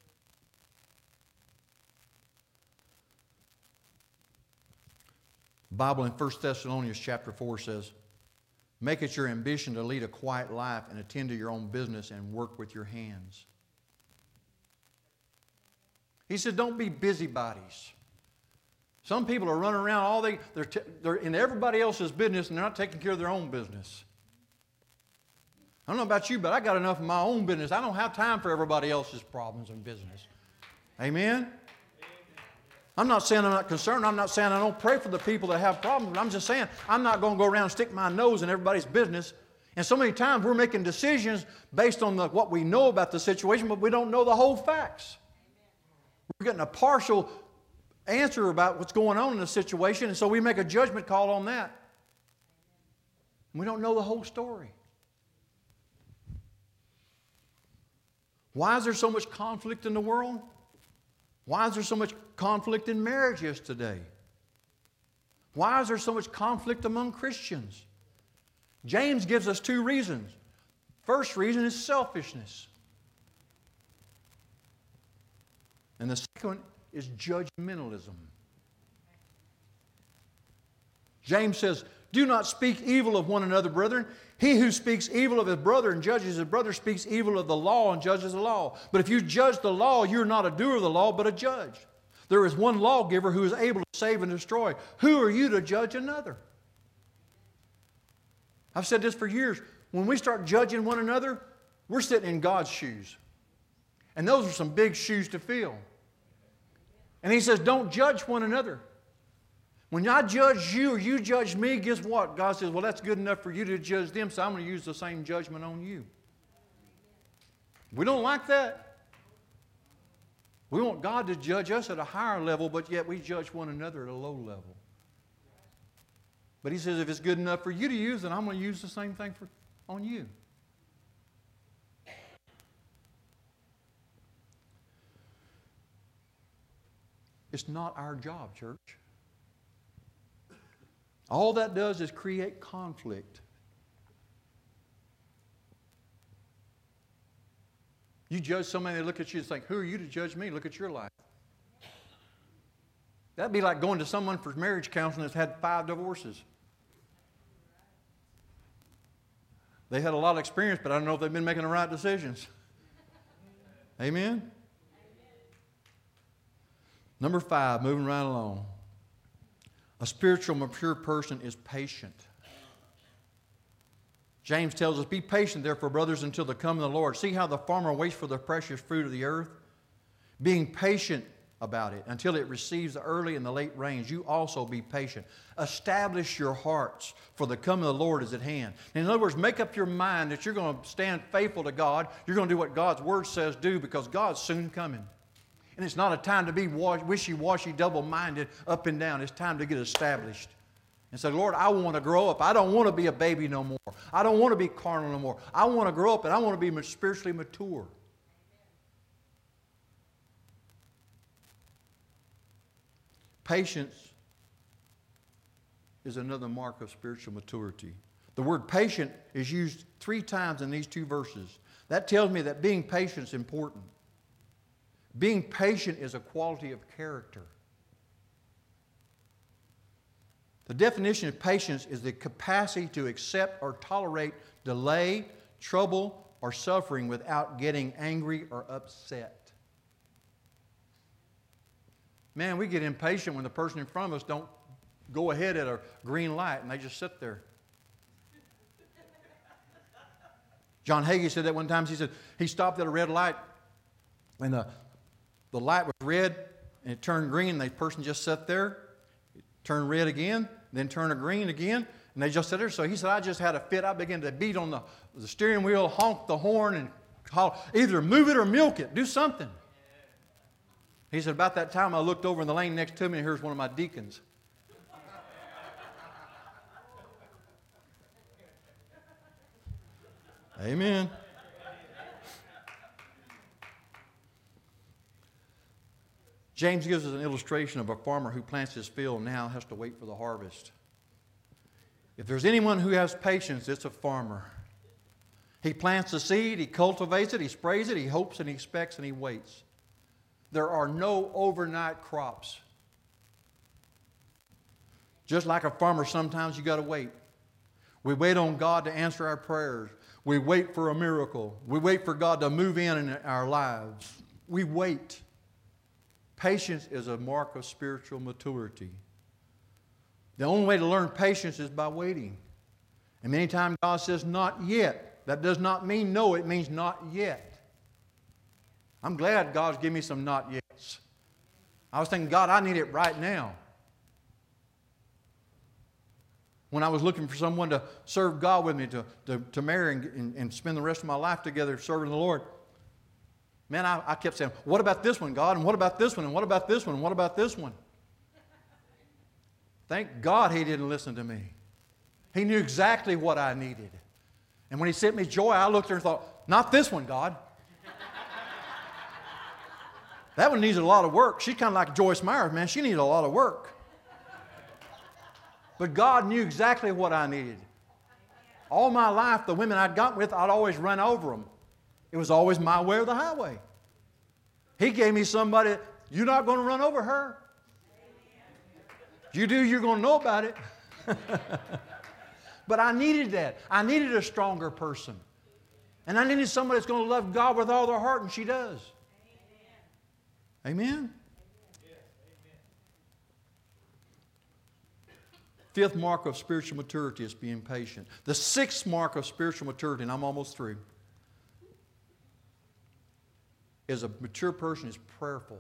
The Bible in First Thessalonians chapter four says, make it your ambition to lead a quiet life and attend to your own business and work with your hands. He said, don't be busybodies. Some people are running around all they, they're, t- they're in everybody else's business and they're not taking care of their own business. I don't know about you, but I got enough of my own business. I don't have time for everybody else's problems and business. Amen? I'm not saying I'm not concerned. I'm not saying I don't pray for the people that have problems. But I'm just saying I'm not going to go around and stick my nose in everybody's business. And so many times we're making decisions based on the, what we know about the situation, but we don't know the whole facts. We're getting a partial answer about what's going on in the situation, and so we make a judgment call on that. We don't know the whole story. Why is there so much conflict in the world? Why is there so much conflict in marriages today? Why is there so much conflict among Christians? James gives us two reasons. First reason is selfishness. And the second one is judgmentalism. James says, do not speak evil of one another, brethren. He who speaks evil of his brother and judges his brother speaks evil of the law and judges the law. But if you judge the law, you're not a doer of the law, but a judge. There is one lawgiver who is able to save and destroy. Who are you to judge another? I've said this for years. When we start judging one another, we're sitting in God's shoes. And those are some big shoes to fill. And he says, don't judge one another. When I judge you or you judge me, guess what? God says, well, that's good enough for you to judge them, so I'm going to use the same judgment on you. We don't like that. We want God to judge us at a higher level, but yet we judge one another at a low level. But he says, if it's good enough for you to use, then I'm going to use the same thing for, on you. It's not our job, church. All that does is create conflict. You judge somebody, they look at you and think, who are you to judge me? Look at your life. That'd be like going to someone for marriage counseling that's had five divorces. They had a lot of experience, but I don't know if they've been making the right decisions. Amen? Number five, moving right along. A spiritual mature person is patient. James tells us, be patient, therefore, brothers, until the coming of the Lord. See how the farmer waits for the precious fruit of the earth? Being patient about it until it receives the early and the late rains. You also be patient. Establish your hearts, for the coming of the Lord is at hand. In other words, make up your mind that you're going to stand faithful to God. You're going to do what God's Word says do, because God's soon coming. And it's not a time to be wishy-washy, double-minded, up and down. It's time to get established. And say, Lord, I want to grow up. I don't want to be a baby no more. I don't want to be carnal no more. I want to grow up, and I want to be spiritually mature. Patience is another mark of spiritual maturity. The word patient is used three times in these two verses. That tells me that being patient is important. Being patient is a quality of character. The definition of patience is the capacity to accept or tolerate delay, trouble, or suffering without getting angry or upset. Man, we get impatient when the person in front of us don't go ahead at a green light and they just sit there. John Hagee said that one time. He said he stopped at a red light and the, the light was red and it turned green and the person just sat there. It turned red again, then turned green again, and they just sat there. So he said, I just had a fit. I began to beat on the, the steering wheel, honk the horn, and holler, either move it or milk it. Do something. He said, about that time I looked over in the lane next to me, and here's one of my deacons. Amen. James gives us an illustration of a farmer who plants his field and now has to wait for the harvest. If there's anyone who has patience, it's a farmer. He plants the seed, he cultivates it, he sprays it, he hopes and he expects and he waits. There are no overnight crops. Just like a farmer, sometimes you got to wait. We wait on God to answer our prayers. We wait for a miracle. We wait for God to move in in our lives. We wait. Patience is a mark of spiritual maturity. The only way to learn patience is by waiting. And many times God says, not yet. That does not mean no, it means not yet. I'm glad God's given me some not yets. I was thinking, God, I need it right now. When I was looking for someone to serve God with me, to, to, to marry and, and, and spend the rest of my life together serving the Lord, man, I, I kept saying, what about this one, God? And what about this one? And what about this one? And what about this one? Thank God He didn't listen to me. He knew exactly what I needed. And when He sent me Joy, I looked there and thought, not this one, God. That one needs a lot of work. She's kind of like Joyce Myers, man. She needs a lot of work. But God knew exactly what I needed. All my life, the women I'd gotten with, I'd always run over them. It was always my way or the highway. He gave me somebody, you're not going to run over her. If you do, you're going to know about it. But I needed that. I needed a stronger person. And I needed somebody that's going to love God with all their heart, and she does. Amen? Amen? Fifth mark of spiritual maturity is being patient. The sixth mark of spiritual maturity, and I'm almost through, is a mature person is prayerful.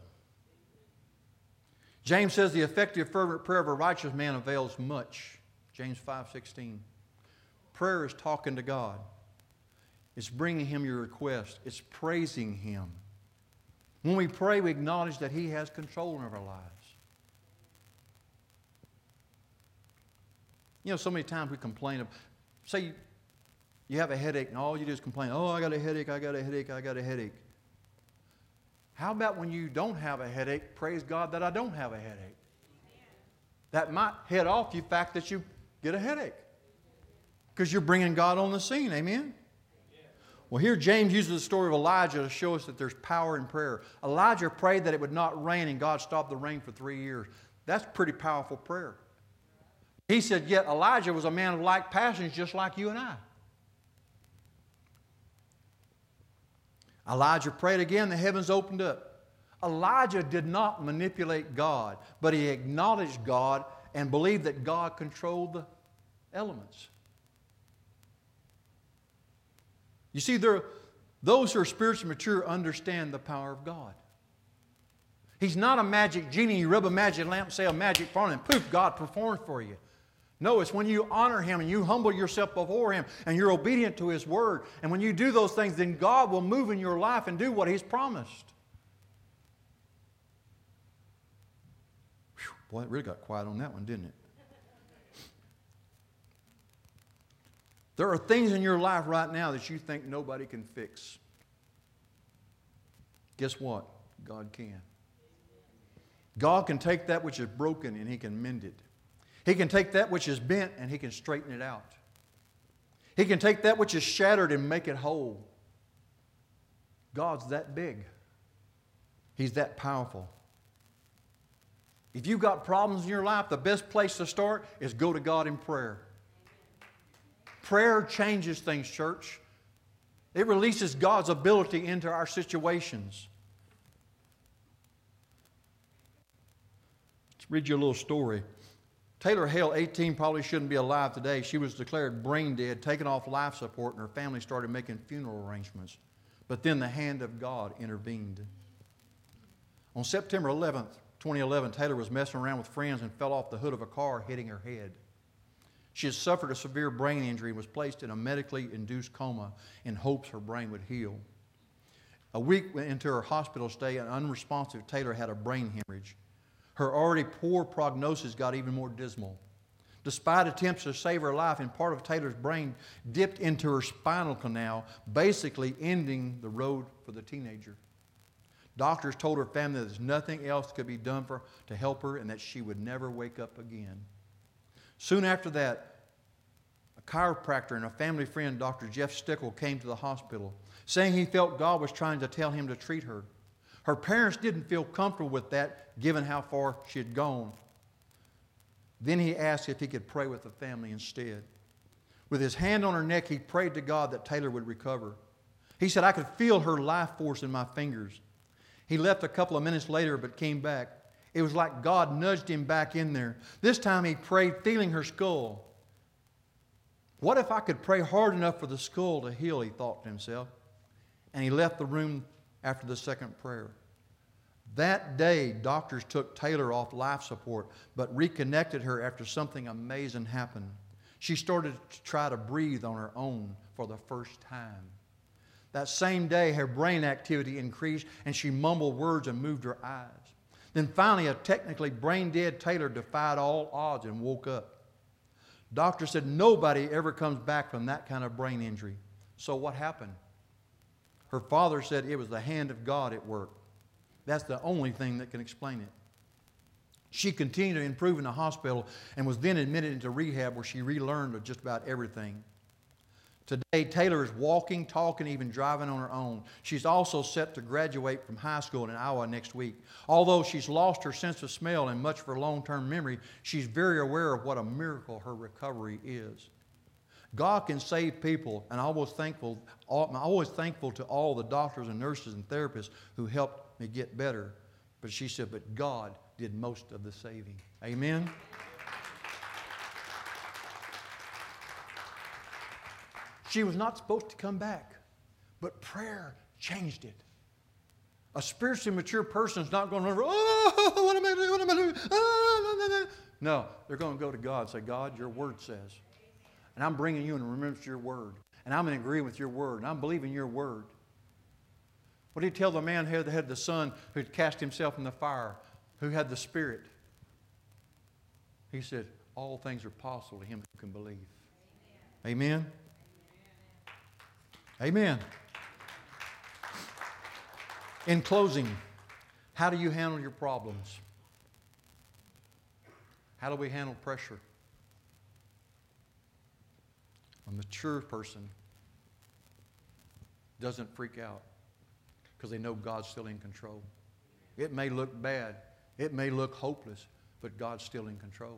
James says the effective fervent prayer of a righteous man avails much. James five sixteen. Prayer is talking to God. It's bringing Him your request. It's praising Him. When we pray, we acknowledge that He has control of our lives. You know, so many times we complain of, say you, you have a headache and all you do is complain, oh, I got a headache, I got a headache, I got a headache. How about when you don't have a headache, praise God that I don't have a headache? Amen. That might head off the fact that you get a headache. Because you're bringing God on the scene, amen? Amen? Well, here James uses the story of Elijah to show us that there's power in prayer. Elijah prayed that it would not rain and God stopped the rain for three years. That's pretty powerful prayer. He said, yet Elijah was a man of like passions just like you and I. Elijah prayed again, the heavens opened up. Elijah did not manipulate God, but he acknowledged God and believed that God controlled the elements. You see, there, those who are spiritually mature understand the power of God. He's not a magic genie. You rub a magic lamp, say a magic formula, and poof, God performs for you. No, it's when you honor Him and you humble yourself before Him and you're obedient to His Word. And when you do those things, then God will move in your life and do what He's promised. Whew, boy, it really got quiet on that one, didn't it? There are things in your life right now that you think nobody can fix. Guess what? God can. God can take that which is broken and He can mend it. He can take that which is bent and He can straighten it out. He can take that which is shattered and make it whole. God's that big. He's that powerful. If you've got problems in your life, the best place to start is go to God in prayer. Prayer changes things, church. It releases God's ability into our situations. Let's read you a little story. Taylor Hale, eighteen, probably shouldn't be alive today. She was declared brain dead, taken off life support, and her family started making funeral arrangements. But then the hand of God intervened. On September eleventh, twenty eleven, Taylor was messing around with friends and fell off the hood of a car, hitting her head. She had suffered a severe brain injury and was placed in a medically induced coma in hopes her brain would heal. A week into her hospital stay, an unresponsive Taylor had a brain hemorrhage. Her already poor prognosis got even more dismal. Despite attempts to save her life, and part of Taylor's brain dipped into her spinal canal, basically ending the road for the teenager. Doctors told her family that there's nothing else could be done for, to help her and that she would never wake up again. Soon after that, a chiropractor and a family friend, Doctor Jeff Stickle, came to the hospital, saying he felt God was trying to tell him to treat her. Her parents didn't feel comfortable with that, given how far she had gone. Then he asked if he could pray with the family instead. With his hand on her neck, he prayed to God that Taylor would recover. He said, I could feel her life force in my fingers. He left a couple of minutes later, but came back. It was like God nudged him back in there. This time he prayed, feeling her skull. What if I could pray hard enough for the skull to heal, he thought to himself. And he left the room after the second prayer. That day, doctors took Taylor off life support, but reconnected her after something amazing happened. She started to try to breathe on her own for the first time. That same day, her brain activity increased, and she mumbled words and moved her eyes. Then finally, a technically brain-dead Taylor defied all odds and woke up. Doctors said nobody ever comes back from that kind of brain injury. So what happened? Her father said it was the hand of God at work. That's the only thing that can explain it. She continued to improve in the hospital and was then admitted into rehab where she relearned just about everything. Today, Taylor is walking, talking, even driving on her own. She's also set to graduate from high school in Iowa next week. Although she's lost her sense of smell and much of her long-term memory, she's very aware of what a miracle her recovery is. God can save people, and I'm always thankful, I'm always thankful to all the doctors and nurses and therapists who helped me get better. But she said, but God did most of the saving. Amen? She was not supposed to come back, but prayer changed it. A spiritually mature person is not going to, oh, what am I doing? What am I doing? Oh, no, no, no. No, they're going to go to God and say, God, your word says. And I'm bringing you in remembrance of your word. And I'm in agreement with your word, and I'm believing your word. What did he tell the man who had the son who had cast himself in the fire, who had the Spirit? He said, all things are possible to him who can believe. Amen? Amen. Amen. In closing, how do you handle your problems? How do we handle pressure? A mature person doesn't freak out because they know God's still in control. It may look bad. It may look hopeless, but God's still in control.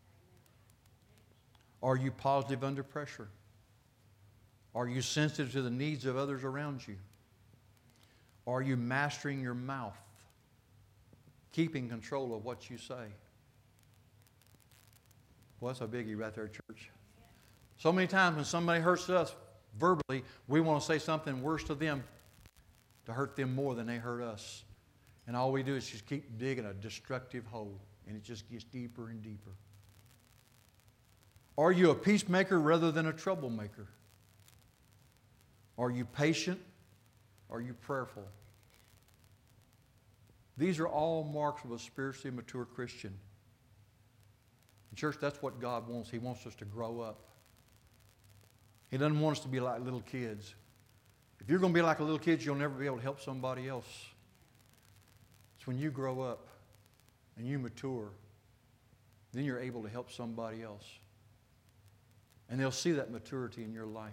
Are you positive under pressure? Are you sensitive to the needs of others around you? Are you mastering your mouth? Keeping control of what you say? Well, that's a biggie right there, church. So many times when somebody hurts us verbally, we want to say something worse to them to hurt them more than they hurt us. And all we do is just keep digging a destructive hole, and it just gets deeper and deeper. Are you a peacemaker rather than a troublemaker? Are you patient? Are you prayerful? These are all marks of a spiritually mature Christian. In church, that's what God wants. He wants us to grow up. He doesn't want us to be like little kids. If you're going to be like a little kid, you'll never be able to help somebody else. It's when you grow up and you mature, then you're able to help somebody else. And they'll see that maturity in your life.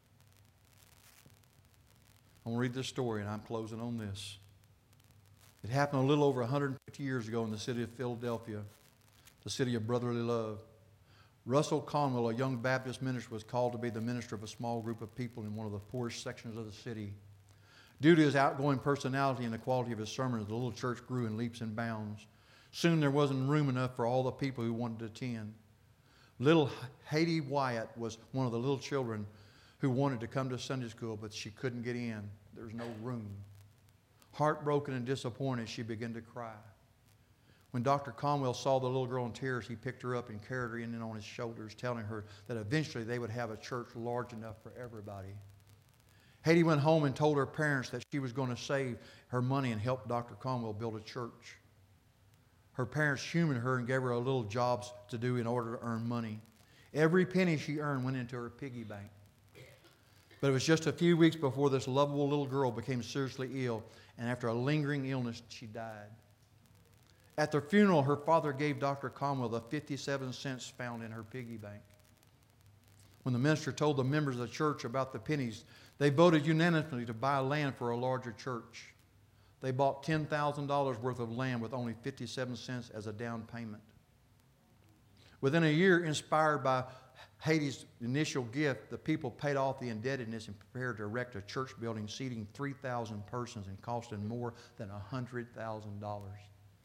I'm going to read this story, and I'm closing on this. It happened a little over one hundred fifty years ago in the city of Philadelphia, the city of brotherly love. Russell Conwell, a young Baptist minister, was called to be the minister of a small group of people in one of the poorest sections of the city. Due to his outgoing personality and the quality of his sermons, the little church grew in leaps and bounds. Soon there wasn't room enough for all the people who wanted to attend. Little Haiti Wyatt was one of the little children who wanted to come to Sunday school, but she couldn't get in. There was no room. Heartbroken and disappointed, she began to cry. When Doctor Conwell saw the little girl in tears, he picked her up and carried her in on his shoulders, telling her that eventually they would have a church large enough for everybody. Haiti went home and told her parents that she was going to save her money and help Doctor Conwell build a church. Her parents humored her and gave her a little jobs to do in order to earn money. Every penny she earned went into her piggy bank. But it was just a few weeks before this lovable little girl became seriously ill, and after a lingering illness, she died. At their funeral, her father gave Doctor Conwell the fifty-seven cents found in her piggy bank. When the minister told the members of the church about the pennies, they voted unanimously to buy land for a larger church. They bought ten thousand dollars worth of land with only fifty-seven cents as a down payment. Within a year, inspired by Haiti's initial gift, the people paid off the indebtedness and prepared to erect a church building seating three thousand persons and costing more than one hundred thousand dollars.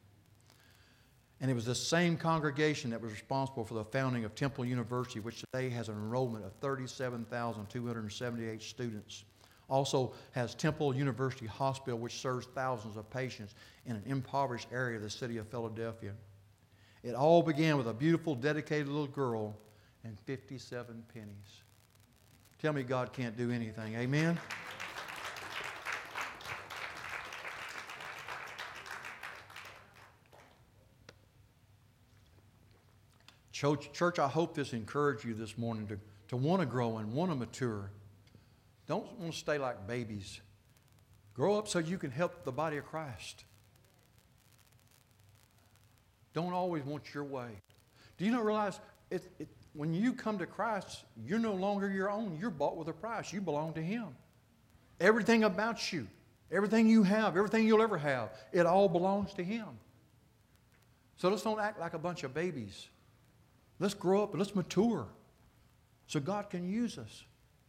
And it was the same congregation that was responsible for the founding of Temple University, which today has an enrollment of thirty-seven thousand two hundred seventy-eight students. Also has Temple University Hospital, which serves thousands of patients in an impoverished area of the city of Philadelphia. It all began with a beautiful, dedicated little girl and fifty-seven pennies. Tell me God can't do anything. Amen? Church, church, I hope this encouraged you this morning to, to want to grow and want to mature. Don't want to stay like babies. Grow up so you can help the body of Christ. Don't always want your way. Do you not realize it, it, when you come to Christ, you're no longer your own. You're bought with a price. You belong to Him. Everything about you, everything you have, everything you'll ever have, it all belongs to Him. So let's don't act like a bunch of babies. Let's grow up and let's mature so God can use us.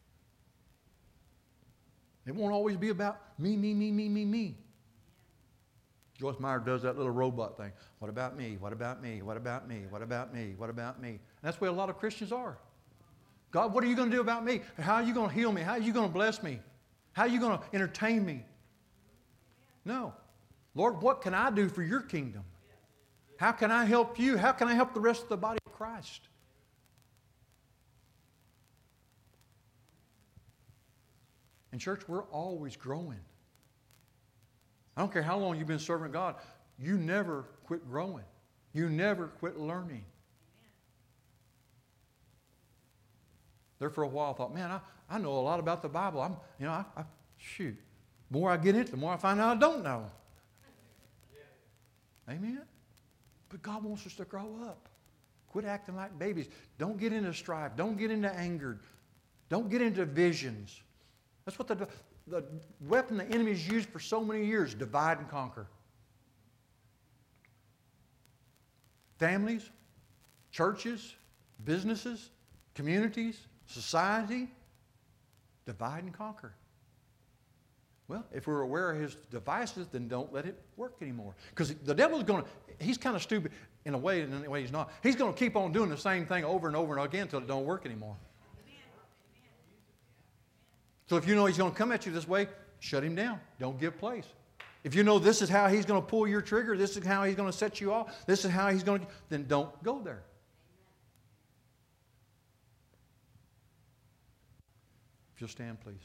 It won't always be about me, me, me, me, me, me. Joyce Meyer does that little robot thing. What about me? What about me? What about me? What about me? What about me? And that's where a lot of Christians are. God, what are you going to do about me? How are you going to heal me? How are you going to bless me? How are you going to entertain me? No. Lord, what can I do for your kingdom? How can I help you? How can I help the rest of the body of Christ? And church, we're always growing. I don't care how long you've been serving God, you never quit growing. You never quit learning. There for a while I thought, man, I, I know a lot about the Bible. I'm, you know, I, I, shoot. The more I get into it, the more I find out I don't know. Amen? But God wants us to grow up. Quit acting like babies. Don't get into strife. Don't get into anger. Don't get into divisions. That's what the, the weapon the enemy's used for so many years, divide and conquer. Families, churches, businesses, communities, society, divide and conquer. Well, if we're aware of his devices, then don't let it work anymore. Because the devil's going to, he's kind of stupid in a way, and in a way he's not. He's going to keep on doing the same thing over and over and again until it don't work anymore. So if you know he's going to come at you this way, shut him down. Don't give place. If you know this is how he's going to pull your trigger, this is how he's going to set you off, this is how he's going to, then don't go there. If you'll stand, please.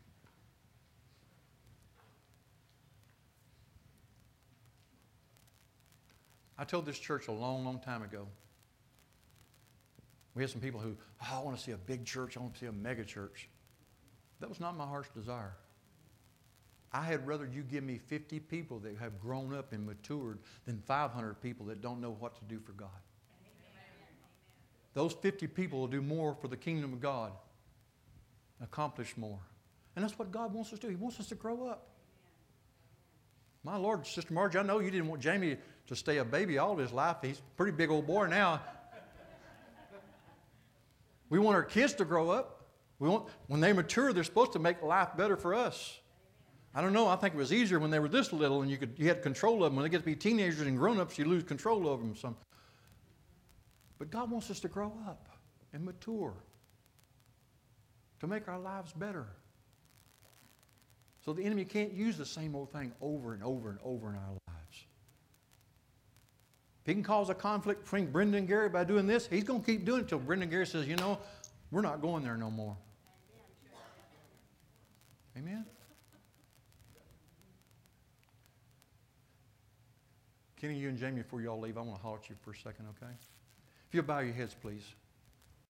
I told this church a long, long time ago. We had some people who, oh, I want to see a big church, I want to see a mega church. That was not my heart's desire. I had rather you give me fifty people that have grown up and matured than five hundred people that don't know what to do for God. Amen. Those fifty people will do more for the kingdom of God, accomplish more. And that's what God wants us to do. He wants us to grow up. My Lord, Sister Margie, I know you didn't want Jamie to stay a baby all of his life. He's a pretty big old boy now. We want our kids to grow up. We want, when they mature, they're supposed to make life better for us. I don't know. I think it was easier when they were this little and you could you had control of them. When they get to be teenagers and grown-ups, you lose control of them some. But God wants us to grow up and mature to make our lives better. So the enemy can't use the same old thing over and over and over in our lives. If he can cause a conflict between Brendan and Gary by doing this, he's going to keep doing it until Brendan and Gary says, you know, we're not going there no more. Amen? Kenny, you and Jamie, before you all leave, I want to holler at you for a second, okay? If you'll bow your heads, please.